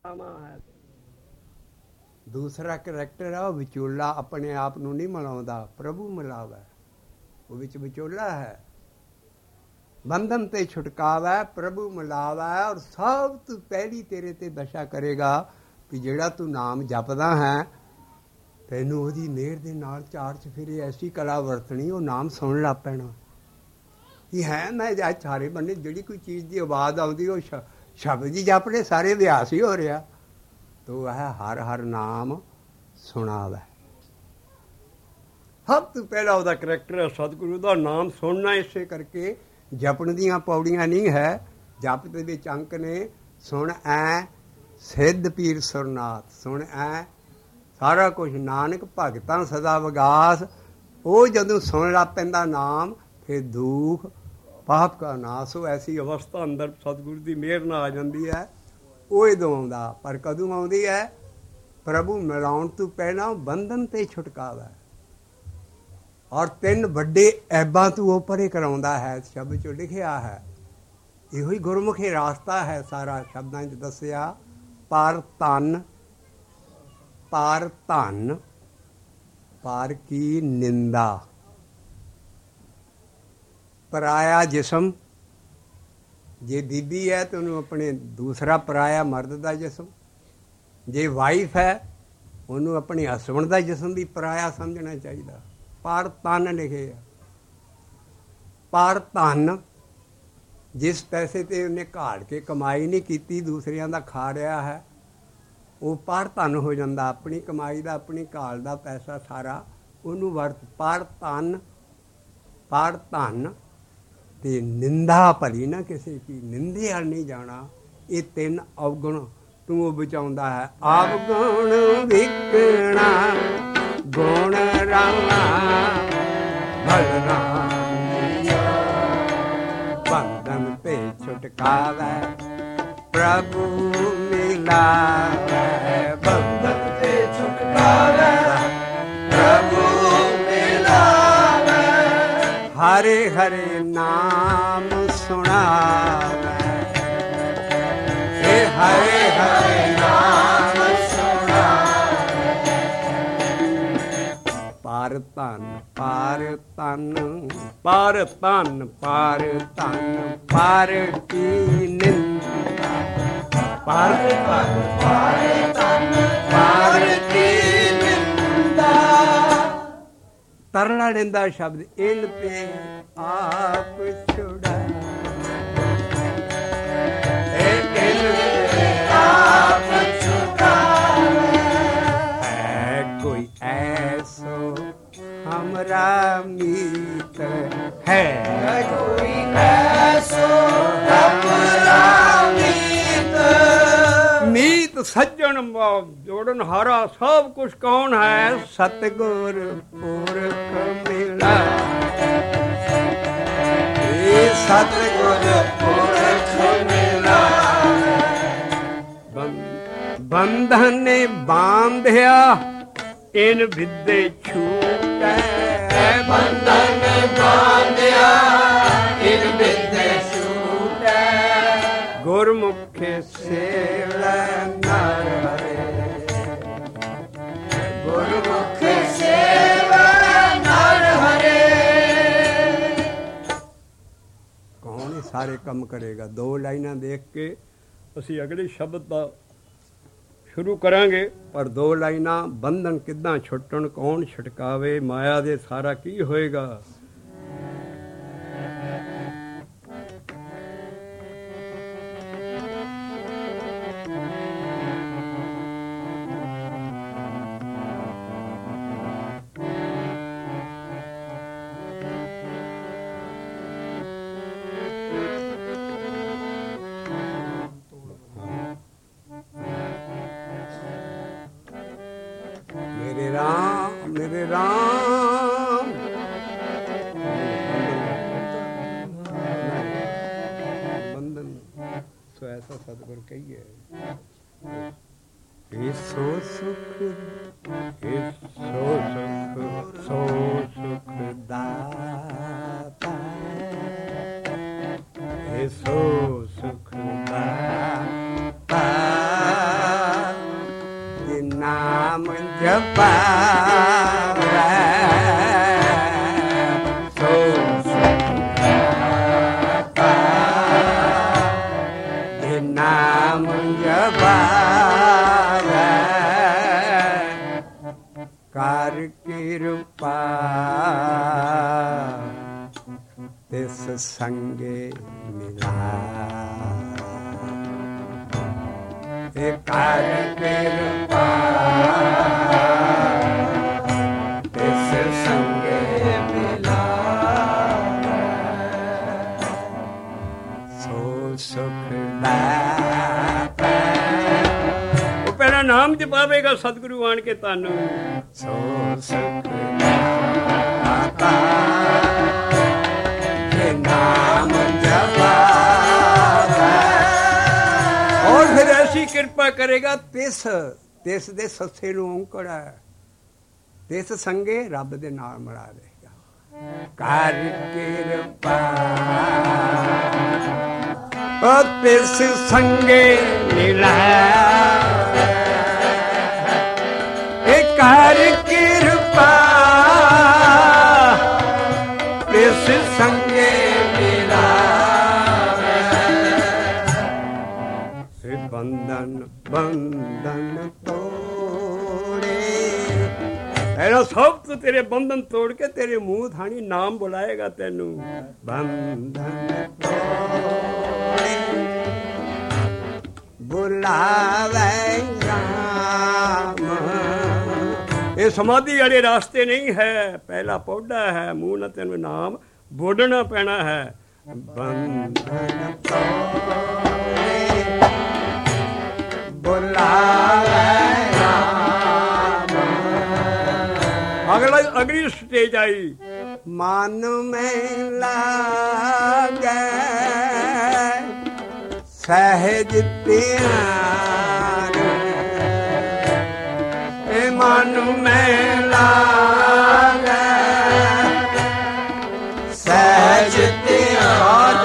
ਹੈ। ਦੂਸਰਾ ਕਰੈਕਟਰ ਆ ਉਹ ਵਿਚੋਲਾ, ਆਪਣੇ ਆਪ ਨੂੰ ਨਹੀਂ ਮਿਲਾਉਂਦਾ, ਪ੍ਰਭੂ ਮਿਲਾਵਾ, ਉਹ ਵਿੱਚ ਵਿਚੋਲਾ ਹੈ। ਬੰਧਨ ਤੇ ਛੁਟਕਾਵਾ, ਪ੍ਰਭੂ ਮਿਲਾਵਾ। ਔਰ ਸਭ ਤੋਂ ਪਹਿਲੀ ਤੇਰੇ ਤੇ ਦਸ਼ਾ ਕਰੇਗਾ ਵੀ ਜਿਹੜਾ ਤੂੰ ਨਾਮ ਜਪਦਾ ਹੈ, ਤੈਨੂੰ ਉਹਦੀ ਮਿਹਰ ਦੇ ਨਾਲ ਚਾਰ ਚਫੇਰੇ ਐਸੀ ਕਲਾ ਵਰਤਣੀ, ਉਹ ਨਾਮ ਸੁਣ ਲੱਗ ਪੈਣਾ। ਇਹ ਹੈ ਮੈਂ ਅੱਜ ਸਾਰੇ ਬੰਨੇ ਜਿਹੜੀ ਕੋਈ ਚੀਜ਼ ਦੀ ਆਵਾਜ਼ ਆਉਂਦੀ ਉਹ ਸ਼ਬਦ ਹੀ ਜਪਦੇ, ਸਾਰੇ ਅਭਿਆਸ ਹੀ ਹੋ ਰਿਹਾ। ਤੋ ਹੈ ਹਰ ਹਰ ਨਾਮ ਸੁਣਾਵੇ। ਸਭ ਤੋਂ ਪਹਿਲਾਂ ਉਹਦਾ ਕਰੈਕਟਰ ਹੈ ਸਤਿਗੁਰੂ ਦਾ ਨਾਮ ਸੁਣਨਾ। ਇਸੇ ਕਰਕੇ ਜਪਣ ਦੀਆਂ ਪੌੜੀਆਂ ਨਹੀਂ ਹੈ, ਜਪ ਦੇ ਵਿੱਚ ਅੰਕ ਨੇ। ਸੁਣ ਐ ਸਿੱਧ ਪੀਰ ਸੁਰਨਾਥ, ਸੁਣ ਐ ਸਾਰਾ ਕੁਝ। ਨਾਨਕ ਭਗਤਾਂ ਸਦਾ ਵਿਗਾਸ। ਉਹ ਜਦੋਂ ਸੁਣ ਲੱਗ ਪੈਂਦਾ ਨਾਮ, ਫਿਰ ਦੁੱਖ ਪਾਪ ਕਾ ਨਾਸ। ਉਹ ਐਸੀ ਅਵਸਥਾ ਅੰਦਰ ਸਤਿਗੁਰੂ ਦੀ ਮਿਹਰ ਨਾਲ ਆ ਜਾਂਦੀ ਹੈ। ਉਹ ਉਦੋਂ ਆਉਂਦਾ, ਪਰ ਕਦੋਂ ਆਉਂਦੀ ਹੈ? ਪ੍ਰਭੂ ਮਿਲਾਉਣ ਤੋਂ ਪਹਿਲਾਂ ਬੰਧਨ ਤੇ ਛੁਟਕਾਵਾ। ਔਰ 3 ਵੱਡੇ ਐਬਾਂ ਤੋਂ ਉਹ ਪਰੇ ਕਰਾਉਂਦਾ ਹੈ। ਸ਼ਬਦ 'ਚੋਂ ਲਿਖਿਆ ਹੈ, ਇਹੋ ਹੀ ਗੁਰਮੁਖੀ ਰਾਸਤਾ ਹੈ ਸਾਰਾ ਸ਼ਬਦਾਂ 'ਚ ਦੱਸਿਆ। ਪਰ ਧਨ, ਪਰ ਧਨ, ਪਰ ਕੀ ਨਿੰਦਾ। ਪਰਾਇਆ ਜਿਸਮ, ਜੇ ਬੀਬੀ ਹੈ ਤਾਂ ਉਹਨੂੰ ਆਪਣੇ ਦੂਸਰਾ ਪਰਾਇਆ ਮਰਦ ਦਾ ਜਿਸਮ, ਜੇ ਵਾਈਫ ਹੈ ਉਹਨੂੰ ਆਪਣੇ ਹਸਬੈਂਡ ਦਾ ਜਿਸਮ ਵੀ ਪਰਾਇਆ ਸਮਝਣਾ ਚਾਹੀਦਾ। ਪਰ ਧਨ ਲਿਖੇ ਆ। ਪਰ ਧਨ, ਜਿਸ ਪੈਸੇ 'ਤੇ ਉਹਨੇ ਘਾੜ ਕੇ ਕਮਾਈ ਨਹੀਂ ਕੀਤੀ, ਦੂਸਰਿਆਂ ਦਾ ਖਾ ਰਿਹਾ ਹੈ, ਉਹ ਪਰ ਧਨ ਹੋ ਜਾਂਦਾ। ਆਪਣੀ ਕਮਾਈ ਦਾ, ਆਪਣੀ ਘਾਲ ਦਾ ਪੈਸਾ ਸਾਰਾ ਉਹਨੂੰ ਵਰਤ। ਪਰ ਧਨ, ਪਰ ਧਨ ਤੇ ਨਿੰਦਾ ਭਲੀ ਨਾ ਕਿਸੇ ਕੀ, ਨਿੰਦੇ ਵੱਲ ਨਹੀਂ ਜਾਣਾ। ਇਹ 3 ਅਵਗੁਣ ਤੂੰ ਉਹ ਬਚਾਉਂਦਾ ਹੈ। ਅਵਗੁਣ ਵਿਕਣਾ ਗੁਣ ਰਾਣਾ ਬਲਰਾਮ, ਬੰਧਨ ਤੇ ਛੁਟਕਾਵਾ ਪ੍ਰਭੂ ਮਿਲਾਵੇ। ਬੰਧਨ ਤੇ ਛੁਟਕਾਵਾ ਪ੍ਰਭੂ ਮਿਲਾਵੇ। ਹਰੇ ਹਰੇ ਨਾਮ ਸੁਣਾਵੇ, ਹਰੇ ਹਰੇ ਨਾਮ ਸੁਣਾਵੇ। ਪਰ ਧਨ, ਪਰ ਧਨ, ਪਰ ਧਨ, ਪਰ ਧਨ, ਪਰ ਕੀ ਨਿੰਦਾ। ਪਰ ਧਨ, ਪਰ ਧਨ, ਪਰ ਕੀ ਨਿੰਦਾ। ਤਰਲਾ ਲੈਂਦਾ ਸ਼ਬਦ, ਇਨ ਤੇ ਆਪ ਛੁੜਾ। ਆਪ ਛੁਡਾਵੇ। ਹੈ ਕੋਈ ਐਸੋ ਹਮਾਰਾ ਮੀਤ, ਹੈ ਕੋਈ ਐਸੋ ਹਮਾਰਾ ਮੀਤ। ਮੀਤ ਸੱਜਣ ਜੋੜਨ ਹਾਰਾ ਸਭ ਕੁਛ ਕੌਣ ਹੈ? ਸਤਿਗੁਰ ਪੁਰਖ ਮਿਲਾ। ਇਹ ਸਤਿਗੁਰ ਪੁਰਖ ਮਿਲਾ। ਬੰਧਨ ਨੇ ਬਾਂਧਿਆ ਇਨ ਵਿਦੇ ਛੂਟੈ। ਬੰਧਨ ਨੇ ਬਾਂਧਿਆ ਇਨ ਵਿਦੇ ਛੂਟੈ। ਗੁਰਮੁਖੇ ਸੇਵੈ ਨਰ ਹਰੇ। ਗੁਰਮੁਖੇ ਸੇਵੈ ਨਰ ਹਰੇ। ਕੌਣ ਇਹ ਸਾਰੇ ਕੰਮ ਕਰੇਗਾ? 2 ਲਾਈਨਾਂ ਦੇਖ ਕੇ ਅਸੀਂ ਅਗਲੇ ਸ਼ਬਦ ਦਾ ਸ਼ੁਰੂ ਕਰਾਂਗੇ। ਪਰ 2 ਲਾਈਨਾਂ, ਬੰਧਨ ਕਿੱਦਾਂ ਛੁੱਟਣ, ਕੌਣ ਛੁਟਕਾਵੇ, ਮਾਇਆ ਦੇ ਸਾਰਾ ਕੀ ਹੋਏਗਾ। ਮੇਰੇ ਰਾਮ ਬੰਧਨ ਸੋ ਐਸਾ ਸਤਿਗੁਰ ਕਹੀਏ। ਸੋ ਸੁਖ, ਸੋ ਸੁਖ, ਸੋ ਸੁਖ ਦਾਤਾ। ਸੋ ਸੁਖ ਦਾਤਾ। ਨਾਮ ਜਪਾਵੈ ਸੋ ਜੇ ਨਾਮ ਜਪਾਵੈ ਕਰ ਕਿਰਪਾ ਤਿਸ ਸੰਗੇ ਮਿਲਾ ਤੇ ਕਰ ਕਿਰਪਾ ਤਿਸ ਸੰਗੇ ਮਿਲਾ ਸੋ ਸੁਖ ਦਾਤਾ। ਉਹ ਪਹਿਲਾਂ ਨਾਮ ਜਪਾਵੇਗਾ ਸਤਿਗੁਰੂ ਆਣ ਕੇ ਤੁਹਾਨੂੰ ਸੋ ਸੁਖ ਦਾਤਾ ਜੇ ਨਾਮ ਜਪਾਵੇ ਔਰ ਫਿਰ ਐਸੀ ਕਿਰਪਾ ਕਰੇਗਾ ਤਿਸ ਦੇ ਸੱਸੇ ਨੂੰ ਔਂਕੜ ਹੈ ਤਿਸ ਸੰਗੇ ਰੱਬ ਦੇ ਨਾਲ ਮਿਲਾ ਦੇਗਾ ਕਰ ਕਿਰਪਾ ਉਹ ਤਿਸ ਸੰਗੇ ਮਿਲਾ ਇਹ ਕਰ ਕਿਰਪਾ ਤਿਸ ਸੰਗੇ ਮਿਲਾ ਬੰਧਨ ਤੋੜੇ ਐਨਾ ਸਭ ਤੋਂ ਤੇਰੇ ਬੰਧਨ ਤੋੜ ਕੇ ਤੇਰੇ ਮੂੰਹ ਥਾਣੀ ਨਾਮ ਬੁਲਾਏਗਾ ਤੈਨੂੰ ਬੰਧਨ ਤੋੜੇ ਬੁਲਾਵੇ ਰਾਮ। ਇਹ ਸਮਾਧੀ ਵਾਲੇ ਰਾਸਤੇ ਨਹੀਂ ਹੈ ਪਹਿਲਾ ਪੌੜਾ ਹੈ ਮੂੰਹ ਨਾਲ ਤੈਨੂੰ ਨਾਮ ਬੋਲਣਾ ਪੈਣਾ ਹੈ ਬੰਧਨ ਤੋੜੇ ਅਗਲੀ ਸਟੇਜ ਆਈ ਮਨ ਮੈਂ ਲਾਗੈ ਸਹਿਜ ਧਿਆਨ ਇਹ ਮਨ ਮੈਂ ਲਾਗੈ ਸਹਿਜ ਧਿਆਨ।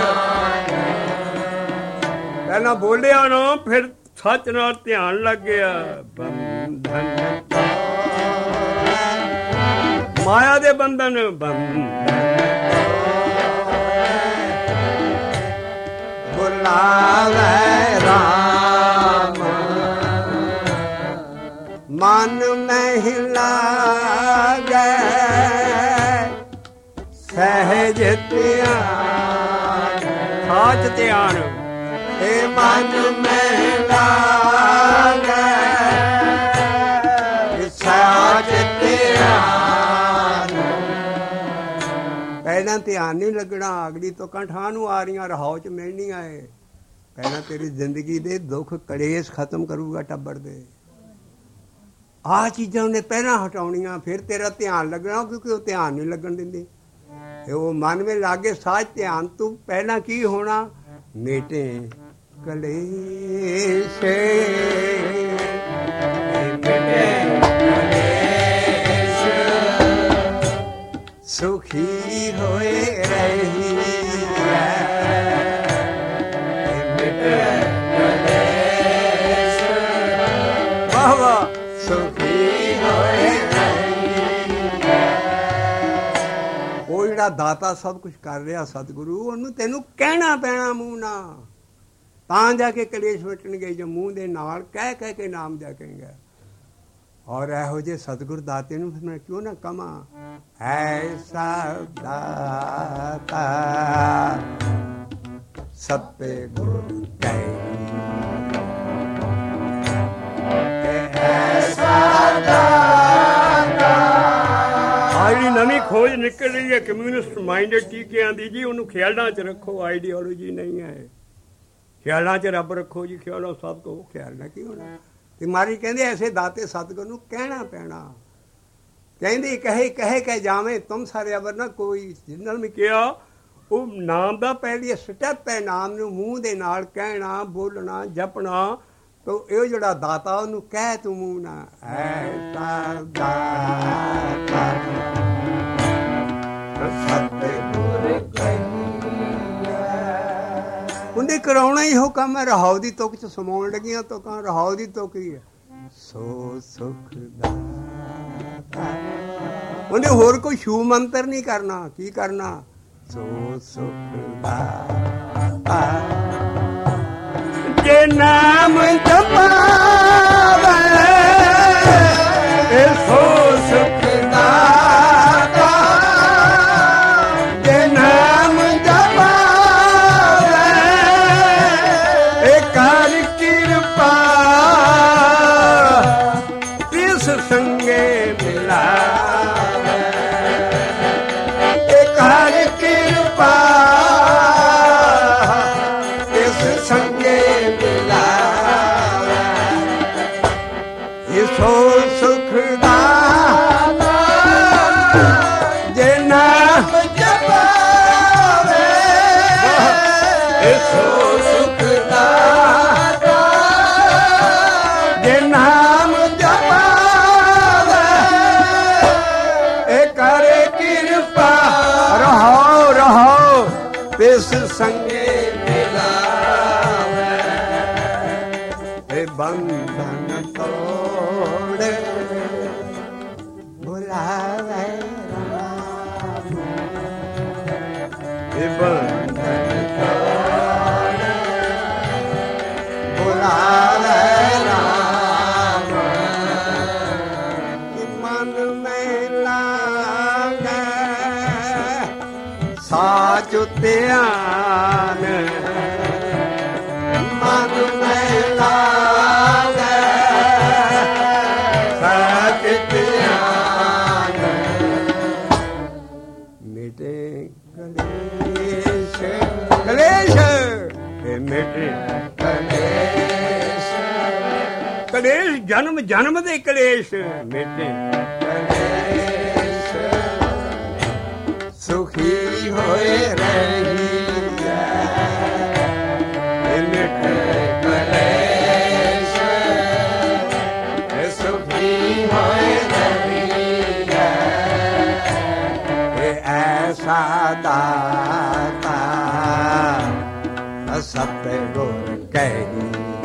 ਪਹਿਲਾਂ ਬੋਲਿਆ ਨਾ ਫਿਰ ਸੱਚ ਨਾਲ ਧਿਆਨ ਲੱਗ ਗਿਆ ਬੰਧਨ ਮਾਇਆ ਦੇ ਬੰਧਨ ਬੁਲਾਵੇ ਰਾਮ ਮਨ ਮਹਿ ਲਾਗੈ ਸਹਿਜ ਧਿਆਨ ਸਾਚ ਧਿਆਨ ਇਹ ਮਨ ਮਹਿ ਲਾਗੈ ਸਾਚ ਧਿਆਨ। ਪਹਿਲਾਂ ਧਿਆਨ ਨਹੀਂ ਲੱਗਣਾ ਅਗਲੀ ਤੋਂ ਕੰਠਾਂ ਨੂੰ ਆ ਰਹੀਆਂ ਰਹਾਉ ਚ ਮਿਲਣੀਆਂ ਏ ਪਹਿਲਾਂ ਤੇਰੀ ਜ਼ਿੰਦਗੀ ਦੇ ਦੁੱਖ ਕਲੇਸ਼ ਖਤਮ ਕਰੂਗਾ ਟੱਬਰ ਦੇ ਆਹ ਚੀਜ਼ਾਂ ਉਹਨੇ ਪਹਿਲਾਂ ਹਟਾਉਣੀਆਂ ਫਿਰ ਤੇਰਾ ਧਿਆਨ ਲੱਗਣਾ ਕਿਉਂਕਿ ਉਹ ਧਿਆਨ ਨਹੀਂ ਲੱਗਣ ਦਿੰਦੀ ਉਹ ਮਨ ਵਿੱਚ ਲਾਗੇ ਸਾਜ ਧਿਆਨ ਤੂੰ ਪਹਿਲਾਂ ਕੀ ਹੋਣਾ ਮੇਟੇ ਕਲੇਸ਼ ਸੁਖੀ ਹੋਏ ਰਹੀ ਵਾਹ ਵਾਹ ਸੁਖੀ ਹੋਏ ਉਹ ਜਿਹੜਾ ਦਾਤਾ ਸਭ ਕੁਝ ਕਰ ਰਿਹਾ ਸਤਿਗੁਰੂ ਉਹਨੂੰ ਤੈਨੂੰ ਕਹਿਣਾ ਪੈਣਾ ਮੂੰਹ ਨਾਲ ਤਾਂ ਜਾ ਕੇ ਕਲੇਸ਼ ਮਿਟਣਗੇ ਜੋ ਮੂੰਹ ਦੇ ਨਾਲ ਕਹਿ ਕਹਿ ਕੇ ਨਾਮ ਦਿਆ ਕਹੇਗਾ ਔਰ ਇਹੋ ਜਿਹੇ ਸਤਿਗੁਰ ਦਾਤੇ ਨੂੰ ਫਿਰ ਮੈਂ ਕਿਉਂ ਨਾ ਕਵਾਂ ਐਸਾ ਦਾਤਾ ਸੱਤੇ ਗੁਰ ਕੈ ਐਸਾ ਦਾਤਾ। ਆਈ ਨਵੀਂ ਖੋਜ ਨਿਕਲ ਰਹੀ ਹੈ ਕਮਿਊਨਿਸਟ ਮਾਈਂਡਡ ਟੀਕਿਆਂ ਦੀ ਜੀ ਉਹਨੂੰ ਖਿਆਲਾਂ 'ਚ ਰੱਖੋ ਆਈਡੀਓਲੋਜੀ ਨਹੀਂ ਹੈ ਖਿਆਲਾਂ 'ਚ ਰੱਬ ਰੱਖੋ ਜੀ ਖਿਆਲਾਂ ਸਭ ਕੋ ਖਿਆਲ ਨਾ ਕੀ ਹੋਣਾ ਤੇ ਮਾਰੀ ਕਹਿੰਦੇ ਐਸੇ ਦਾਤੇ ਸਤਿਗੁਰ ਨੂੰ ਕਹਿਣਾ ਪੈਣਾ ਕਹਿੰਦੀ ਕਹੇ ਜਾਵੇਂ ਤੁਮ ਸਾਰੇ ਅਵਰ ਨਾ ਕੋਈ ਜਿੰਨਾਂ ਨੇ ਕਿਹਾ ਉਹ ਨਾਮ ਦਾ ਪਹਿਲੀ ਸਟੈਪ ਹੈ ਨਾਮ ਨੂੰ ਮੂੰਹ ਦੇ ਨਾਲ ਕਹਿਣਾ ਬੋਲਣਾ ਜਪਣਾ ਤੋ ਇਹ ਜਿਹੜਾ ਦਾਤਾ ਉਹਨੂੰ ਕਹਿ ਤੂੰ ਮੂੰਹ ਨਾ ਐਸਾ ਦਾਤਾ ਸਤਿਗੁਰ ਉਹਨੇ ਕਰਾਉਣਾ ਹੀ ਉਹ ਕੰਮ ਹੈ ਰਹਾਉ ਦੀ ਤੁਕ 'ਚ ਸਮਾਉਣ ਲੱਗੀਆਂ ਤੁਕਾਂ ਰਹਾਉ ਦੀ ਤੁਕ ਹੀ ਹੈ ਸੋ ਸੁਖ ਦਾਤਾ। ਉਹਨੇ ਹੋਰ ਕੋਈ ਛੂ ਮੰਤਰ ਨਹੀਂ ਕਰਨਾ। ਕੀ ਕਰਨਾ? ਸੋ ਸੁਖ ਦਾਤਾ। ਜੇ ਨਾਮ ਜਪਾਵੇ ਸੋ ਸੁਖ ਦਾਤਾ। ਜੇ ਨਾਮ ਜਪਾਵੇ ਕਰ ਕਿਰਪਾ ਤਿਸ ਸੰਗੇ ਮਿਲਾਵੇ। ਕਰ ਕਿਰਪਾ ਤਿਸ ਸੰਗੇ ਮਿਲਾਵੇ। ਸੋ ਸੁਖ ਦਾਤਾ। ਜੇ ਨਾਮ ਜਪਾਵੇ ਸੋ ਸੁਖ ਦਾਤਾ। ਜੇ ਨਾਮ ਜਪਾਵੇ ਕਰ ਕਿਰਪਾ ਰਹੋ ਰਹੋ ਤਿਸ ਸੰਗੇ ਮਿਲਾਵੇ। ਬੰਧਨ ਤੋੜ ਬੁਲਾਵੇ ਰਾਮ। ਬੰਧਨ ਤੋੜ ਬੁਲਾਵੇ ਰਾਮ। ਮਨ ਮੈਂ ਲਾਗੇ ਸਾਚ ਧਿਆਨ। ਮਨ ਮੈਂ ਲਾਗੇ ਸਾਚ ਧਿਆਨ। ਮਿਟੇ ਕਲੇਸ਼ ਕਲੇਸ਼ ਮਿਟੇ ਕਲੇਸ਼। ਕਲੇਸ਼ ਜਨਮ ਜਨਮ ਦੇ ਕਲੇਸ਼ ਮਿਟੇ ਕਲੇਸ਼। ਸੁਖੀ ਹੋਏ ਰਹੀ ਮਿਟੇ ਕਲੇਸ਼। ਸੁਖੀ ਹੋਏ ਰਹੀ ਐਸਾ ਦਾਤਾ ਸਤਿਗੁਰ ਕਹੀ।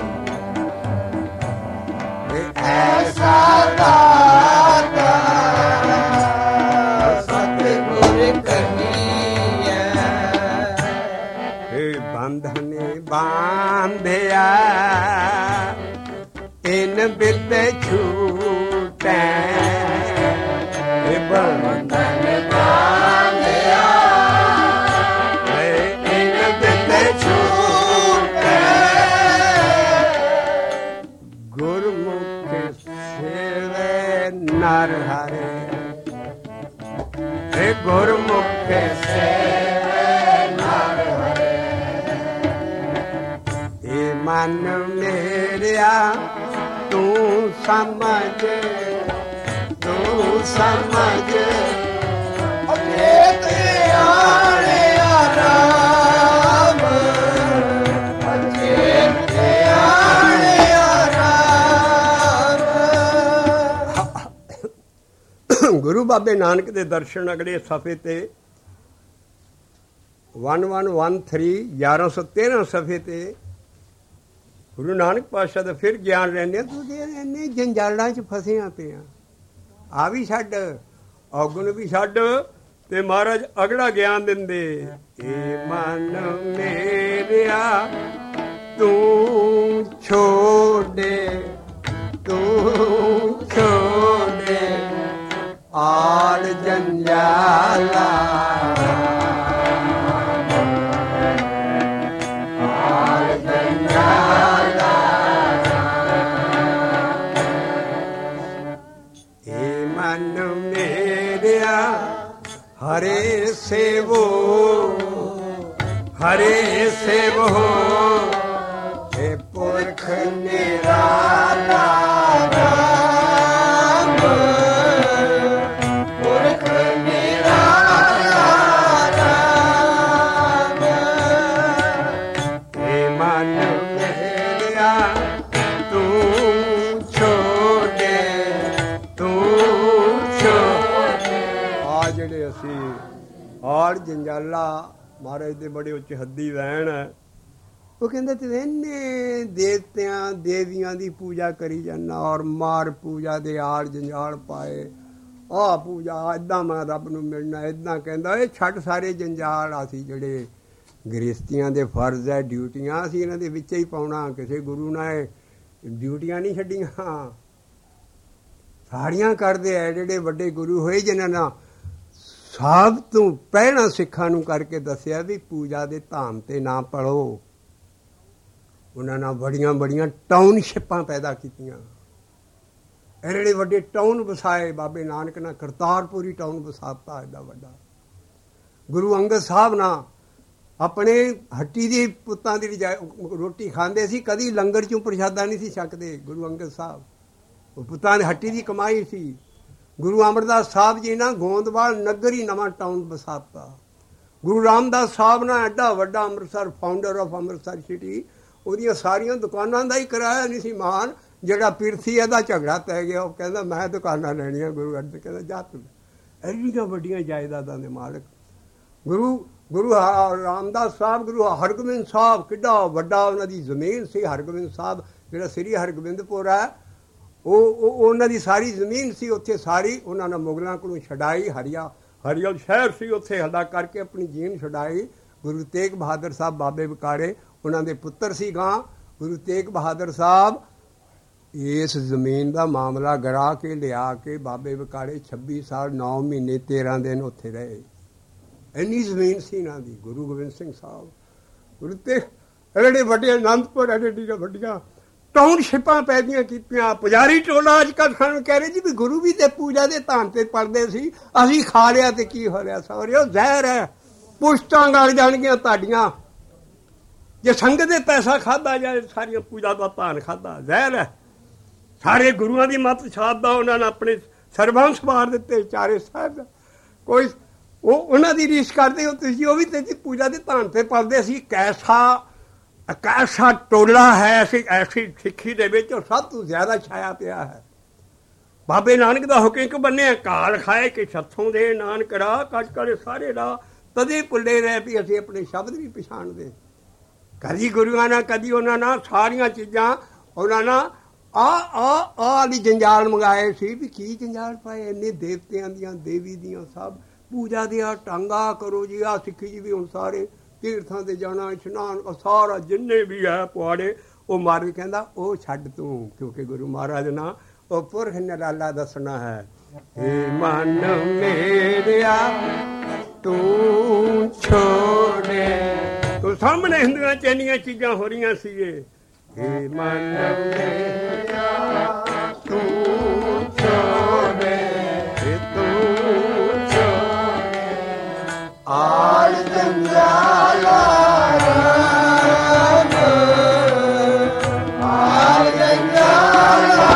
ਐਸਾ ਦਾਤਾ ਸਤਿਗੁਰ ਕਹੀ। ਬੰਧਨ ਬਾਂਧਿਆ ਇਨ ਬਿਦ ਛੂਟੈ। ਬੰਧਨ ਬਾਂਧਿਆ ਇਨ ਬਿਦ ਛੂਟੈ। ਗੁਰਮੁਖ ਸੇਵੈ ਨਰ ਹਰੇ। ਗੁਰਮੁਖ ਸੇਵੈ ਨਰ ਹਰੇ। ਇਹ ਮਨ ਮੇਰਿਆ ਤੂੰ ਸਮਝ ਤੂੰ ਸਮਝ। ਅਜੇ ਤੇ ਆਣਿਆ ਰਾਮ। ਅਜੇ ਤੇ ਆਣਿਆ ਰਾਮ। ਗੁਰੂ ਬਾਬੇ ਨਾਨਕ ਦੇ ਦਰਸ਼ਨ ਅਗਲੇ ਸਫ਼ੇ ਤੇ 1113 1113 ਸਫ਼ੇ ਤੇ ਗੁਰੂ ਨਾਨਕ ਪਾਤਸ਼ਾਹ ਦਾ ਫਿਰ ਗਿਆਨ ਲੈਂਦੇ। ਤੁਸੀਂ ਇੰਨੇ ਜੰਜਾਲਾਂ 'ਚ ਫਸਿਆ ਪਿਆ। ਆ ਵੀ ਛੱਡ ਔਗਣ ਵੀ ਛੱਡ ਤੇ ਮਹਾਰਾਜ ਅਗਲਾ ਗਿਆਨ ਦਿੰਦੇ। ਇਹ ਮਨ ਮੇਰਿਆ ਤੂੰ ਛੋੜੇ ਤੂੰ ਛੋੜੇ ਆੜ ਜੰਜਾਲਾ। हरे सेवो हरे सेवो हे पुरख निराला राम। पुरख निराला राम। हे मन मेरा तू छोड़े तू छोड़े। आ ਜਿਹੜੇ ਅਸੀਂ ਆੜ ਜੰਜਾਲਾ ਮਹਾਰਾਜ ਦੇ ਬੜੇ ਉੱਚ ਹੱਦੀ ਵੈਣ ਹੈ। ਉਹ ਕਹਿੰਦਾ ਤੂੰ ਇੰਨੇ ਦੇਵਤਿਆਂ ਦੇਵੀਆਂ ਦੀ ਪੂਜਾ ਕਰੀ ਜਾਂਦਾ ਔਰ ਮਾਰ ਪੂਜਾ ਦੇ ਆੜ ਜੰਜਾਲ ਪਾਏ, ਆਹ ਪੂਜਾ ਇੱਦਾਂ ਮੈਂ ਰੱਬ ਨੂੰ ਮਿਲਣਾ, ਇੱਦਾਂ ਕਹਿੰਦਾ। ਇਹ ਛੱਡ ਸਾਰੇ ਜੰਜਾਲ, ਅਸੀਂ ਜਿਹੜੇ ਗ੍ਰਸਤੀਆਂ ਦੇ ਫਰਜ਼ ਹੈ, ਡਿਊਟੀਆਂ, ਅਸੀਂ ਇਹਨਾਂ ਦੇ ਵਿੱਚ ਹੀ ਪਾਉਣਾ। ਕਿਸੇ ਗੁਰੂ ਨੇ ਡਿਊਟੀਆਂ ਨਹੀਂ ਛੱਡੀਆਂ, ਸਾਰੀਆਂ ਕਰਦੇ ਹੈ। ਜਿਹੜੇ ਵੱਡੇ ਗੁਰੂ ਹੋਏ ਜਿਨ੍ਹਾਂ ਨਾਲ ਸਭ ਤੋਂ ਪਹਿਲਾਂ ਸਿੱਖਾਂ ਨੂੰ ਕਰਕੇ ਦੱਸਿਆ ਵੀ ਪੂਜਾ ਦੇ ਧਾਮ 'ਤੇ ਨਾ ਪੜੋ, ਉਹਨਾਂ ਨਾਲ ਬੜੀਆਂ ਬੜੀਆਂ ਟਾਊਨਸ਼ਿਪਾਂ ਪੈਦਾ ਕੀਤੀਆਂ। ਜਿਹੜੇ ਵੱਡੇ ਟਾਊਨ ਵਸਾਏ ਬਾਬੇ ਨਾਨਕ ਨੇ, ਕਰਤਾਰਪੁਰੀ ਟਾਊਨ ਵਸਾਤਾ ਐਡਾ ਵੱਡਾ। ਗੁਰੂ ਅੰਗਦ ਸਾਹਿਬ ਨਾਲ ਆਪਣੇ ਹੱਟੀ ਦੇ ਪੁੱਤਾਂ ਦੀ ਰੋਟੀ ਖਾਂਦੇ ਸੀ, ਕਦੀ ਲੰਗਰ 'ਚੋਂ ਪ੍ਰਸ਼ਾਦਾ ਨਹੀਂ ਸੀ ਛਕਦੇ। ਗੁਰੂ ਅੰਗਦ ਸਾਹਿਬ ਉਹ ਪੁੱਤਾਂ ਦੀ ਹੱਟੀ ਦੀ ਕਮਾਈ ਸੀ। ਗੁਰੂ ਅਮਰਦਾਸ ਸਾਹਿਬ ਜੀ ਨਾਲ ਗੋਂਦਵਾਲ ਨਗਰ ਹੀ ਨਵਾਂ ਟਾਊਨ ਵਸਾਤਾ। ਗੁਰੂ ਰਾਮਦਾਸ ਸਾਹਿਬ ਨਾਲ ਐਡਾ ਵੱਡਾ Amritsar, founder of Amritsar city, ਉਹਦੀਆਂ ਸਾਰੀਆਂ ਦੁਕਾਨਾਂ ਦਾ ਹੀ ਕਿਰਾਇਆ ਨਹੀਂ ਸੀ ਮਾਨ। ਜਿਹੜਾ ਪਿਰਥੀ ਇਹਦਾ ਝਗੜਾ ਪੈ ਗਿਆ, ਉਹ ਕਹਿੰਦਾ ਮੈਂ ਦੁਕਾਨਾਂ ਲੈਣੀਆਂ। ਗੁਰੂ ਅਰਜਨ ਕਹਿੰਦਾ ਜਾ ਤੂੰ। ਐਡੀਆਂ ਵੱਡੀਆਂ ਜਾਇਦਾਦਾਂ ਦੇ ਮਾਲਕ ਗੁਰੂ ਰਾਮਦਾਸ ਸਾਹਿਬ। ਗੁਰੂ ਹਰਗੋਬਿੰਦ ਸਾਹਿਬ, ਕਿੱਡਾ ਵੱਡਾ ਉਹਨਾਂ ਦੀ ਜ਼ਮੀਨ ਸੀ। ਹਰਗੋਬਿੰਦ ਸਾਹਿਬ ਜਿਹੜਾ ਸ੍ਰੀ ਹਰਗੋਬਿੰਦਪੁਰ ਹੈ, ਉਹ ਉਹਨਾਂ ਦੀ ਸਾਰੀ ਜ਼ਮੀਨ ਸੀ। ਉੱਥੇ ਸਾਰੀ ਉਹਨਾਂ ਨੇ ਮੁਗਲਾਂ ਕੋਲੋਂ ਛਡਾਈ। ਹਰੀਅਲ ਸ਼ਹਿਰ ਸੀ, ਉੱਥੇ ਹੱਲਾ ਕਰਕੇ ਆਪਣੀ ਜੀਨ ਛਡਾਈ। ਗੁਰੂ ਤੇਗ ਬਹਾਦਰ ਸਾਹਿਬ ਬਾਬੇ ਬਕਾਲੇ ਉਹਨਾਂ ਦੇ ਪੁੱਤਰ ਸੀ ਗਾਂ। ਗੁਰੂ ਤੇਗ ਬਹਾਦਰ ਸਾਹਿਬ ਇਸ ਜ਼ਮੀਨ ਦਾ ਮਾਮਲਾ ਗਰਾ ਕੇ ਲਿਆ ਕੇ ਬਾਬੇ ਬਕਾਲੇ 26 ਸਾਲ 9 ਮਹੀਨੇ 13 ਦਿਨ ਉੱਥੇ ਰਹੇ। ਇੰਨੀ ਜ਼ਮੀਨ ਸੀ ਇਹਨਾਂ ਦੀ। ਗੁਰੂ ਗੋਬਿੰਦ ਸਿੰਘ ਸਾਹਿਬ, ਗੁਰੂ ਤੇਗ, ਜਿਹੜੇ ਵੱਡੇ ਅਨੰਦਪੁਰ, ਐਡੀਆਂ ਵੱਡੀਆਂ ਟਾਊਨਸ਼ਿਪਾਂ ਪੈਦੀਆਂ ਕੀਤੀਆਂ। ਪੁਜਾਰੀ ਟੋਲਾ ਅੱਜ ਕੱਲ੍ਹ ਸਾਨੂੰ ਕਹਿ ਰਹੇ ਜੀ ਵੀ ਗੁਰੂ ਵੀ ਤੇ ਪੂਜਾ ਦੇ ਧਾਮ 'ਤੇ ਪੜਦੇ ਸੀ, ਅਸੀਂ ਖਾ ਲਿਆ ਤੇ ਕੀ ਹੋ ਰਿਹਾ? ਸੌਰਿਓ ਜ਼ਹਿਰ ਹੈ, ਪੁਸ਼ਤਾਂ ਗਲ ਜਾਣਗੀਆਂ ਤੁਹਾਡੀਆਂ ਜੇ ਸੰਗਤ ਦੇ ਪੈਸਾ ਖਾਧਾ ਜਾਏ। ਸਾਰੀਆਂ ਪੂਜਾ ਦਾ ਧਾਨ ਖਾਧਾ, ਜ਼ਹਿਰ ਹੈ। ਸਾਰੇ ਗੁਰੂਆਂ ਦੀ ਮੱਤ ਛਾਪਦਾ, ਉਹਨਾਂ ਨੇ ਆਪਣੇ ਸਰਬੰਸ ਮਾਰ ਦਿੱਤੇ ਚਾਰੇ ਸਾਹਿਬ। ਕੋਈ ਉਹਨਾਂ ਦੀ ਰੀਸ ਕਰਦੇ ਹੋ ਤੁਸੀਂ, ਉਹ ਵੀ ਤੇ ਪੂਜਾ ਦੇ ਧਾਨ 'ਤੇ ਪੜਦੇ ਸੀ। ਕੈਸਾ ਟੋਲਾ ਹੈ ਐਸੀ ਸਿੱਖੀ ਦੇ ਵਿੱਚ, ਉਹ ਸਭ ਤੋਂ ਜ਼ਿਆਦਾ ਛਾਇਆ ਪਿਆ ਹੈ। ਬਾਬੇ ਨਾਨਕ ਦਾ ਹੁਕਮ ਕਿ ਬੰਨਿਆ ਕਾਲ ਖਾਏ ਕਿ ਛੱਥੋਂ ਦੇ ਨਾਨਕ ਰਾਹ ਕੱਜ ਕਰੇ ਸਾਰੇ ਰਾਹ। ਤਦੇ ਭੁੱਲੇ ਰਹੇ ਵੀ ਅਸੀਂ ਆਪਣੇ ਸ਼ਬਦ ਵੀ ਪਛਾਣਦੇ। ਕਦੀ ਗੁਰੂਆਂ ਨਾਲ, ਕਦੀ ਉਹਨਾਂ ਨਾਲ ਸਾਰੀਆਂ ਚੀਜ਼ਾਂ ਉਹਨਾਂ ਨਾਲ ਆਹ ਜੰਜਾਲ ਮੰਗਾਏ ਸੀ ਵੀ ਕੀ ਜੰਜਾਲ ਪਾਏ ਇੰਨੇ ਦੇਵਤਿਆਂ ਦੀਆਂ, ਦੇਵੀ ਦੀਆਂ, ਸਭ ਪੂਜਾ ਦੀਆਂ ਟਾਂਗਾ ਕਰੋ ਜੀ। ਆਹ ਸਿੱਖੀ ਜੀ ਵੀ ਹੁਣ ਸਾਰੇ ਤੀਰਥਾਂ 'ਤੇ ਜਾਣਾ, ਇਸ਼ਨਾਨ, ਸਾਰਾ ਜਿੰਨੇ ਵੀ ਹੈ ਪੁਆੜੇ, ਉਹ ਮਾਰ ਕਹਿੰਦਾ ਉਹ ਛੱਡ ਤੂੰ, ਕਿਉਂਕਿ ਗੁਰੂ ਮਹਾਰਾਜ ਨਾਲ ਉਹ ਪੁਰਖ ਨਿਰਾਲਾ ਦੱਸਣਾ ਹੈ। ਹੇ ਮਨ ਮੇਰਿਆ ਤੂੰ ਛੋੜੇ, ਤੂੰ ਸਾਹਮਣੇ ਹਿੰਦੂਆਂ 'ਚ ਇੰਨੀਆਂ ਚੀਜ਼ਾਂ ਹੋ ਰਹੀਆਂ ਸੀਗੇ। ਹੇ ਮਨ ਮੇਰਿਆ ਤੂੰ ਛੋੜੇ, ਤੂੰ ਛੋੜੇ ਆਲ ਜੰਜਾਲਾ ਰਾਮ, ਆਲ ਜੰਜਾਲਾ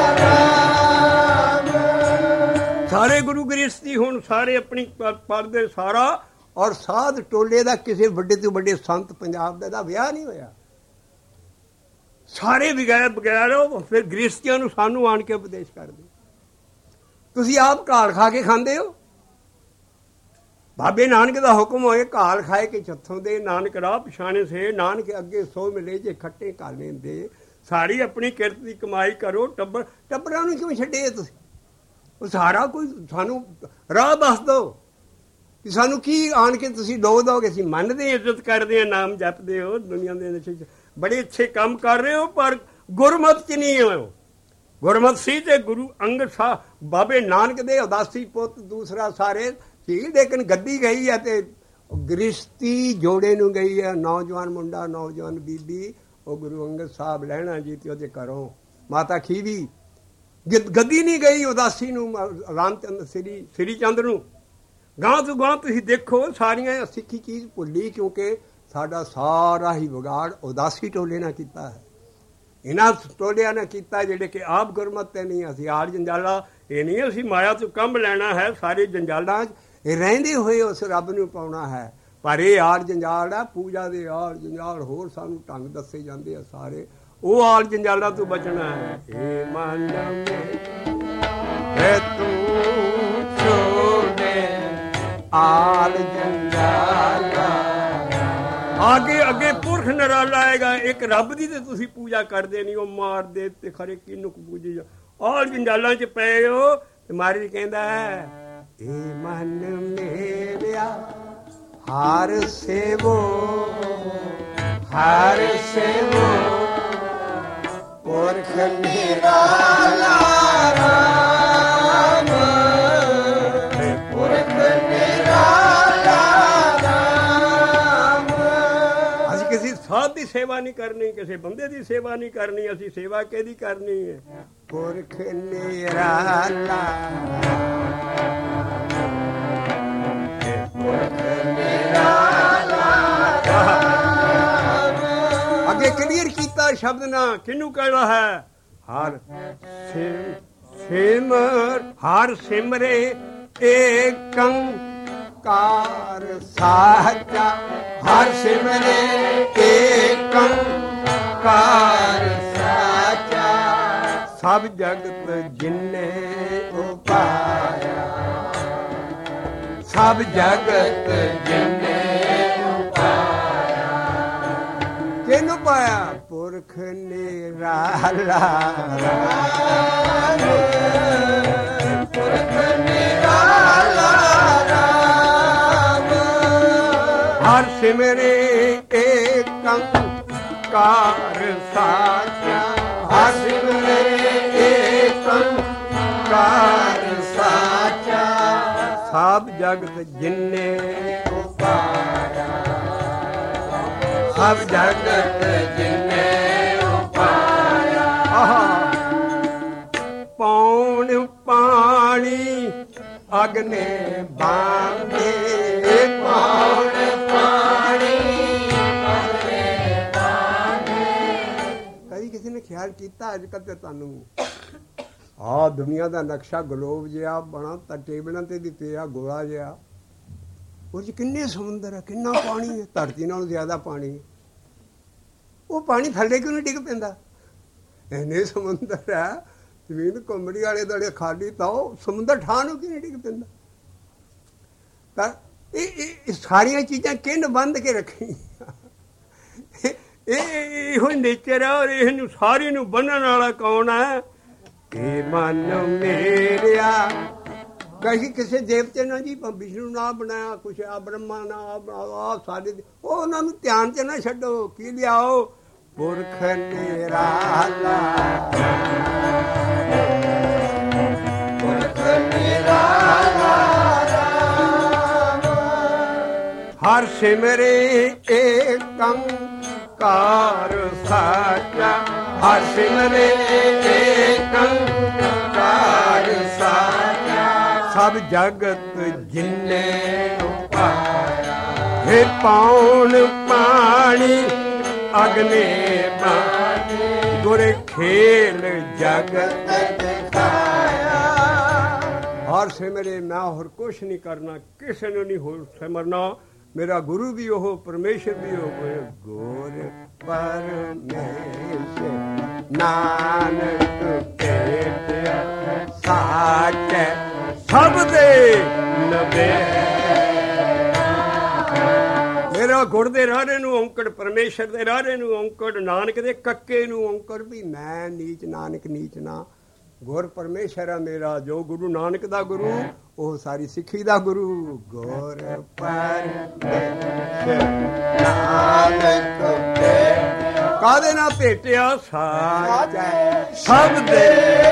ਰਾਮ। ਸਾਰੇ ਗੁਰੂ ਗ੍ਰਸਤੀ ਹੁਣ ਸਾਰੇ ਆਪਣੀ ਪੜ੍ਹਦੇ ਸਾਰਾ। ਔਰ ਸਾਧ ਟੋਲੇ ਦਾ ਕਿਸੇ ਵੱਡੇ ਤੋਂ ਵੱਡੇ ਸੰਤ ਪੰਜਾਬ ਦਾ ਵਿਆਹ ਨਹੀਂ ਹੋਇਆ। ਸਾਰੇ ਬਗੈਰ ਉਹ ਫਿਰ ਗ੍ਰਸਤੀਆਂ ਨੂੰ ਸਾਨੂੰ ਆਣ ਕੇ ਉਪਦੇਸ਼ ਕਰਦੇ। ਤੁਸੀਂ ਆਪ ਘਾਲ ਖਾ ਕੇ ਖਾਂਦੇ ਹੋ। ਬਾਬੇ ਨਾਨਕ ਦਾ ਹੁਕਮ ਹੋਏ ਘਾਲ ਖਾਏ ਕਿ ਛੱਥੋਂ ਦੇ ਨਾਨਕ ਰਾਹ ਪਛਾਣੇ ਸੇ, ਨਾਨਕ ਅੱਗੇ ਸੋ ਮਿਲੇ ਜੇ ਖੱਟੇ ਕਾਲੇ ਦੇ। ਸਾਰੀ ਆਪਣੀ ਕਿਰਤ ਦੀ ਕਮਾਈ ਕਰੋ। ਟੱਬਰਾਂ ਨੂੰ ਕਿਉਂ ਛੱਡੇ ਤੁਸੀਂ? ਉਹ ਸਾਰਾ ਕੋਈ ਸਾਨੂੰ ਰਾਹ ਦੱਸ ਦਿਓ ਕਿ ਸਾਨੂੰ ਕੀ ਆਣ ਕੇ ਤੁਸੀਂ ਦੋਗੇ। ਅਸੀਂ ਮੰਨਦੇ, ਇੱਜ਼ਤ ਕਰਦੇ ਹਾਂ, ਨਾਮ ਜਪਦੇ ਹੋ, ਦੁਨੀਆ ਦੇ ਨਸ਼ੇ 'ਚ ਬੜੇ ਅੱਛੇ ਕੰਮ ਕਰ ਰਹੇ ਹੋ, ਪਰ ਗੁਰਮਤ 'ਚ ਨਹੀਂ ਹੋ। ਗੁਰਮਤ ਸੀ ਤੇ ਗੁਰੂ ਅੰਗਦ ਸਾਹਿਬ ਬਾਬੇ ਨਾਨਕ ਦੇ ਉਦਾਸੀ ਪੁੱਤ, ਦੂਸਰਾ ਸਾਰੇ ਸੀ, ਲੇਕਿਨ ਗੱਦੀ ਗਈ ਹੈ ਤੇ ਗ੍ਰਸਤੀ ਜੋੜੇ ਨੂੰ ਗਈ ਹੈ। ਨੌਜਵਾਨ ਮੁੰਡਾ, ਨੌਜਵਾਨ ਬੀਬੀ, ਉਹ ਗੁਰੂ ਅੰਗਦ ਸਾਹਿਬ ਲੈਣਾ ਜੀ ਤੇ ਉਹਦੇ ਘਰੋਂ ਮਾਤਾ ਖੀਵੀ। ਗੱਦੀ ਨਹੀਂ ਗਈ ਉਦਾਸੀ ਨੂੰ, ਰਾਮਚੰਦਰ ਸ੍ਰੀ ਚੰਦ ਨੂੰ। ਗਾਂ ਤੋਂ ਗਾਂ ਤੁਸੀਂ ਦੇਖੋ ਸਾਰੀਆਂ ਸਿੱਖੀ ਚੀਜ਼ ਭੁੱਲੀ, ਕਿਉਂਕਿ ਸਾਡਾ ਸਾਰਾ ਹੀ ਵਿਗਾੜ ਉਦਾਸੀ ਟੋਲੇ ਨਾਲ ਕੀਤਾ ਹੈ। ਇਹਨਾਂ ਟੋਲਿਆਂ ਨੇ ਕੀਤਾ ਜਿਹੜੇ ਕਿ ਆਪ ਗੁਰਮਤ 'ਤੇ ਨਹੀਂ। ਅਸੀਂ ਆੜ ਜੰਜਾਲਾ ਇਹ ਨਹੀਂ, ਅਸੀਂ ਮਾਇਆ ਤੋਂ ਕੰਮ ਲੈਣਾ ਹੈ। ਸਾਰੇ ਜੰਜਾਲਾਂ 'ਚ ਇਹ ਰਹਿੰਦੇ ਹੋਏ ਉਸ ਰੱਬ ਨੂੰ ਪਾਉਣਾ ਹੈ। ਪਰ ਇਹ ਆੜ ਜੰਜਾਲ ਆ, ਪੂਜਾ ਦੇ ਆੜ ਜੰਜਾਲ, ਹੋਰ ਸਾਨੂੰ ਢੰਗ ਦੱਸੇ ਜਾਂਦੇ ਆ ਸਾਰੇ। ਉਹ ਆੜ ਜੰਜਾਲਾਂ ਤੋਂ ਬਚਣਾ ਹੈ। ਏ ਮਨ ਮੇ ਤੂੰ ਛੋੜੇ ਆੜ ਜੰਜਾਲਾ। ਅੱਗੇ ਪੁਰਖ ਲੱਖ ਨਰਾਲਾ ਆਏਗਾ, ਇੱਕ ਰੱਬ ਦੀ ਤੇ ਤੁਸੀਂ ਪੂਜਾ ਕਰਦੇ ਨਹੀਂ। ਉਹ ਮਾਰਦੇ ਤੇ ਖਰੇ ਕਿਹਨੂੰ ਪੂਜੀ ਜਾ, ਆਹ ਜੰਜਾਲਾਂ 'ਚ ਪਏ ਹੋ। ਤੇ ਮਹਾਰਾਜ ਕਹਿੰਦਾ ਇਹ ਮਨ ਮੇਰਿਆ ਹਰ ਸੇਵੋ, ਹਰ ਸੇਵੋ ਪੁਰਖ ਨਿਰਾਲਾ ਰਾਮ, ਪੁਰਖ ਨਿਰਾਲਾ ਰਾਮ। ਅਸੀਂ ਕਿਸੇ ਸਾਧ ਦੀ ਸੇਵਾ ਨਹੀਂ ਕਰਨੀ, ਕਿਸੇ ਬੰਦੇ ਦੀ ਸੇਵਾ ਨਹੀਂ ਕਰਨੀ। ਅਸੀਂ ਸੇਵਾ ਕਿਹਦੀ ਕਰਨੀ ਹੈ? ਪੁਰਖ ਨਿਰਾਲਾ, ਪੁਰਖ ਨਿਰਾਲਾ। ਅੱਗੇ ਕਲੀਅਰ ਕੀਤਾ ਸ਼ਬਦ ਨਾ ਕਿਹਨੂੰ ਕਹਿਣਾ ਹੈ? ਹਰ ਸਿਮਰ, ਹਰ ਸਿਮਰੇ ਏਕੰਕਾਰ ਸਾਚਾ, ਹਰ ਸਿਮਰੇ ਏਕੰਕਾਰ ਸਾਚਾ। ਸਭ ਜਗਤ ਜਿਨੇ ਉਪਾਇਆ, ਸਭ ਜਗਤ ਜਿਨੇ ਉਪਾਇਆ। ਕਿਹਨੂੰ ਪਾਇਆ? ਪੁਰਖ ਨਿਰਾਲਾ ਰਾਮ, ਪੁਰਖ ਨਿਰਾਲਾ ਰਾਮ। ਹਰ ਸਿਮਰੇ ਏਕੰਕਾਰ ਸਾਚਾ, ਹਰ ਸਿਮਰੇ ਏਕੰਕਾਰ ਸਾਚਾ। ਸਭ ਜਗਤ ਜਿਨੇ ਉਪਾਇਆ, ਸਭ ਜਗਤ ਜਿਨੇ ਉਪਾਇਆ। ਪੌਣ ਪਾਣੀ ਅਗਨੇ ਬਾਂਧੇ, ਪੌਣ ਪਾਣੀ ਅਗਨੇ ਬਾਂਧੇ। ਕਦੀ ਕਿਸੇ ਨੇ ਖਿਆਲ ਕੀਤਾ ਅੱਜ ਕੱਲ੍ਹ ਤੇ ਤੁਹਾਨੂੰ ਆਹ ਦੁਨੀਆ ਦਾ ਨਕਸ਼ਾ ਗਲੋਬ ਜਿਹਾ ਬਣਾ ਤਾਂ ਟੇਬਲਾਂ ਤੇ ਵੀ ਪਿਆ ਗੋਲਾ ਜਿਹਾ, ਉਹ 'ਚ ਕਿੰਨੇ ਸਮੁੰਦਰ ਆ, ਕਿੰਨਾ ਪਾਣੀ ਹੈ, ਧਰਤੀ ਨਾਲੋਂ ਜ਼ਿਆਦਾ ਪਾਣੀ ਹੈ। ਉਹ ਪਾਣੀ ਥੱਲੇ ਕਿਉਂ ਨਹੀਂ ਡਿੱਗ ਪੈਂਦਾ? ਇੰਨੇ ਸਮੁੰਦਰ ਹੈ, ਜ਼ਮੀਨ ਘੁੰਮੜੀ ਵਾਲੇ ਦੁਆਲੇ ਖਾਲੀ, ਤਾਂ ਉਹ ਸਮੁੰਦਰ ਠਾਹ ਨੂੰ ਕਿਉਂ ਨਹੀਂ ਡਿੱਗ ਪੈਂਦਾ? ਤਾਂ ਇਹ ਸਾਰੀਆਂ ਚੀਜ਼ਾਂ ਕਿਹਨ ਬੰਦ ਕੇ ਰੱਖੀ? ਇਹੋ ਨੇਚਰ ਹੈ। ਔਰ ਇਹਨੂੰ ਸਾਰੀ ਨੂੰ ਬੰਨਣ ਵਾਲਾ ਕੌਣ ਹੈ? ਇਹ ਮਨ ਮੇਰਿਆ। ਕਹੀ ਕਿਸੇ ਦੇਵਤੇ ਨਾਲ ਜੀ ਵਿਸ਼ਨੂੰ ਨਾ ਬਣਾਇਆ, ਕੁਛ ਆ ਬ੍ਰਹਮਾ ਨਾ ਆ ਸਾਰੇ, ਉਹ ਉਹਨਾਂ ਨੂੰ ਧਿਆਨ 'ਚ ਨਾ ਛੱਡੋ। ਕੀ ਲਿਆਓ? ਪੁਰਖ ਨਿਰਾਲਾ, ਪੁਰਖ ਨਿਰਾਲਾ ਰਾਮ। ਹਰ ਸਿਮਰੇ ਏਕੰਕਾਰ ਸਾਚਾ, ਹਰ ਸਿਮਰੇ ਏਕੰਕਾਰ ਸਾਚਾ। ਸਭ ਜਗਤ ਜਿਨੇ ਉਪਾਇਆ, ਹੇ ਪੌਣ ਪਾਣੀ ਅਗਨੇ ਬਾਂਧੇ, ਗੁਰ ਖੇਲ ਜਗਤ ਦਿਖਾਇਆ। ਹਰ ਸਿਮਰੇ, ਮੈਂ ਹੋਰ ਕੁਛ ਨਹੀਂ ਕਰਨਾ, ਕਿਸੇ ਨੂੰ ਨਹੀਂ ਹੋਰ ਸਿਮਰਨਾ। ਮੇਰਾ ਗੁਰੂ ਵੀ ਉਹ, ਪਰਮੇਸ਼ਰ ਵੀ ਉਹ। ਗੁਰ ਪਰਮੇਸ਼ਰ ਨਾਨਕ ਭੇਟਿਆ, ਸਾਚੈ ਸਭ ਦੇ ਨਵੇ। ਮੇਰਾ ਗੁਰ ਦੇ ਰਾਹੇ ਨੂੰ ਔਂਕੜ, ਪਰਮੇਸ਼ਰ ਦੇ ਰਾਹੇ ਨੂੰ ਔਂਕੜ, ਨਾਨਕ ਦੇ ਕੱਕੇ ਨੂੰ ਔਂਕੜ। ਵੀ ਮੈਂ ਨੀਚ, ਨਾਨਕ ਨੀਚ ਨਾ। ਗੁਰ ਪਰਮੇਸ਼ਰ ਆ ਮੇਰਾ, ਜੋ ਗੁਰੂ ਨਾਨਕ ਦਾ ਗੁਰੂ, ਉਹ ਸਾਰੀ ਸਿੱਖੀ ਦਾ ਗੁਰੂ। ਗੁਰ ਪਰਮੇਸ਼ਰ ਨਾਨਕ ਭੇਟਿਆ, ਕਾਹਦੇ ਨਾਲ ਭੇਟਿਆ? ਸਾਚੈ ਸਭ ਦੇ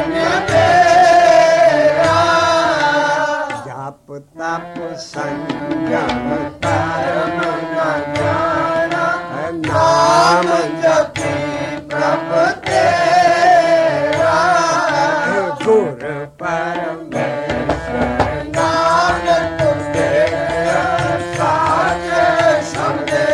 ਨਵੇਰਾ। ਜਪ ਤਪ ਸੰਜਮ ਕਰਮ ਨ ਜਾਣਾ, ਨਾਮ ਜਪੀ ਪ੍ਰਭ ਤੇਰਾ। ਗੁਰ ਪਰਮੇਸ਼ਰ ਨਾਨਕ ਭੇਟਿਆ, ਸਾਚੈ ਸਭ ਦੇ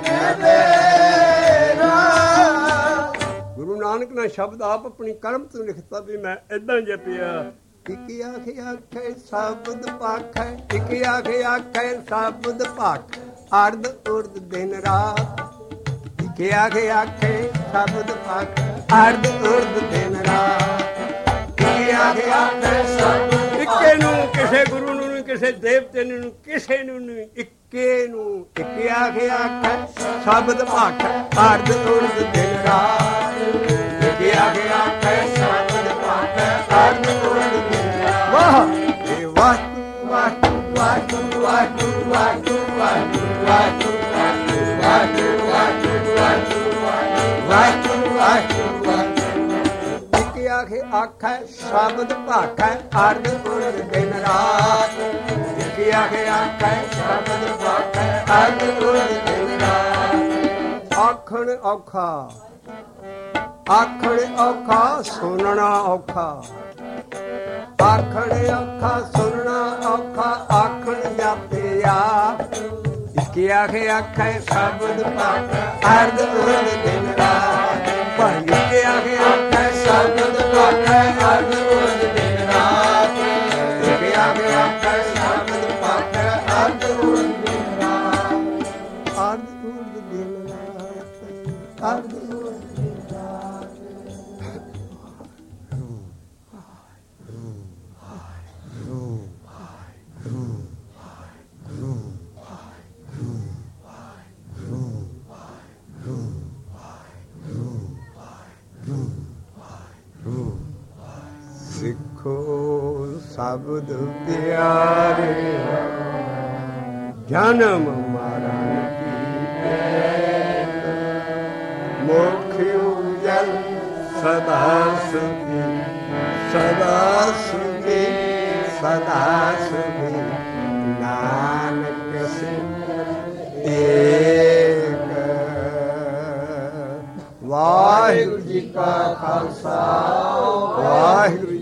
ਨਵੇਰਾ। ਗੁਰੂ ਨਾਨਕ ਨੇ ਸ਼ਬਦ ਆਪ ਆਪਣੀ ਕਲਮ ਤੋਂ ਲਿਖਤਾ ਵੀ ਮੈਂ ਏਦਾਂ ਜਪਿਆ। ਇੱਕ ਆਖੇ ਆਖੇ ਸ਼ਬਦ ਭਾਖੈ, ਇੱਕ ਆਖੇ ਆਖੇ ਸ਼ਬਦ ਭਾਖ, ਅਰਧ ਉਰਧ ਦਿਨ ਰਾਤ। ਇੱਕ ਆਖੇ ਆਖੇ ਸ਼ਬਦ ਭਾਖ, ਅਰਧ ਉਰਧ ਦਿਨ ਰਾਤ। ਇੱਕ ਆਖੇ ਆਖੇ ਸ਼ਬਦ, ਇੱਕੇ ਨੂੰ, ਕਿਸੇ ਗੁਰੂ ਨੂੰ ਨਹੀਂ, ਕਿਸੇ ਦੇਵਤੇ ਨੂੰ, ਕਿਸੇ ਨੂੰ ਨਹੀਂ, ਇੱਕ ਇੱਕੇ ਨੂੰ ਇੱਕ ਆਖੇ ਆਖੈ ਸ਼ਬਦ ਭਾਖੈ ਅਰਧ ਉਰਧ ਦਿਨ ਰਾਤ ਇੱਕ ਆਖੇ ਆਖੈ ਸ਼ਬਦ ਭਾਖੈ ਅਰਧ ਉਰਧ ਦਿਨ ਰਾਤ ਵਾਹ ਇਹ ਵਾਹਿਗੁਰੂ ਵਾਹਿਗੁਰੂ ਵਾਹਿਗੁਰੂ ਵਾਹਿਗੁਰੂ ਵਾਹਿਗੁਰੂ ਵਾਹਿਗੁਰੂ ਵਾਹਿਗੁਰੂ ਵਾਹਿਗੁਰੂ ਵਾਹਿਗੁਰੂ ਵਾਹਿਗੁਰੂ ਇੱਕ ਆਖੇ ਆਖੈ ਸ਼ਬਦ ਭਾਖੈ ਅਰਧ ਉਰਧ ਦਿਨ ਰਾਤ ਇੱਕ ਆਖੇ ਆਖੈ ਸ਼ਬਦ ਭਾਖੈ ਅਰਧ ਉਰਧ ਦਿਨ ਰਾਤ ਆਖਣ ਔਖਾ ਆਖਣ ਔਖਾ ਸੁਣਨਾ ਔਖਾ ਆਖਣ ਔਖਾ ਸੁਣਨਾ ਔਖਾ ਆਖਣ ਜਾਪਿਆ ਇੱਕ ਆਖੇ ਆਖੈ ਸ਼ਬਦ ਭਾਖੈ ਅਰਧ ਉਰਧ ਦਿਨ ਰਾਤ ਭਾਈ ਇੱਕ ਆਖੇ ਆਖੈ ਸ਼ਬਦ ਭਾਖੈ ਅਰਧ ਉਰਧ ਦਿਨ ਰਾਤ ਇੱਕ ਆਖੇ ਆਖੈ ਸ਼ਬਦ ਭਾਖੈ ਅਰਧ ਉਰਧ ਦਿਨ ਰਾਤ ਅਰਧ ਉਰਧ ਦਿਨ ਰਾਤ ਅਰਧ ਉਰਧ ਦਿਨ ਰਾਤ ਸਿੱਖੋ ਸ਼ਬਦ ਪਿਆਰੇ ਜਨਮ ਮਰਨ ਕੀ ਮੁਖ ਉਜਲ ਸਦਾ ਸੁਖੀ ਸਦਾ ਸੁਖੀ ਸਦਾ ਸੁਖੀ ਨਾਨਕ ਸਿਮਰਨ ਏਕ ਵਾਹਿਗੁਰੂ ਜੀ ਕਾ ਖਾਲਸਾ ਵਾਹਿਗੁਰੂ